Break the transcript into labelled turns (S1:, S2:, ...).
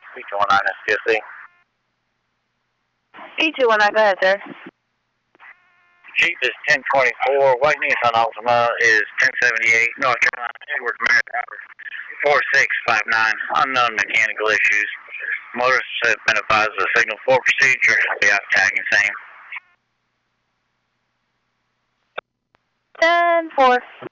S1: E219 STSC.
S2: E219, go ahead, sir.
S1: Jeep is 1024. White Nissan Altima is 1078. North Carolina, Edwards, Maryland, 4659. Unknown mechanical issues. Motorist has been advised of the signal for procedure. I'll be out tagging same.
S2: 10-4.